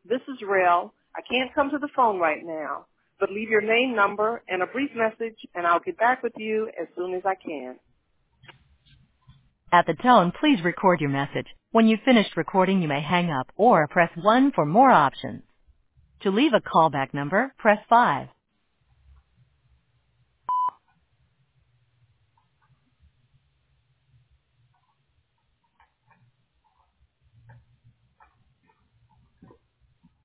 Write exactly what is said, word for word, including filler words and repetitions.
This is Rail. I can't come to the phone right now, but leave your name, number, and a brief message, and I'll get back with you as soon as I can. At the tone, please record your message. When you've finished recording, you may hang up or press one for more options. To leave a callback number, press five.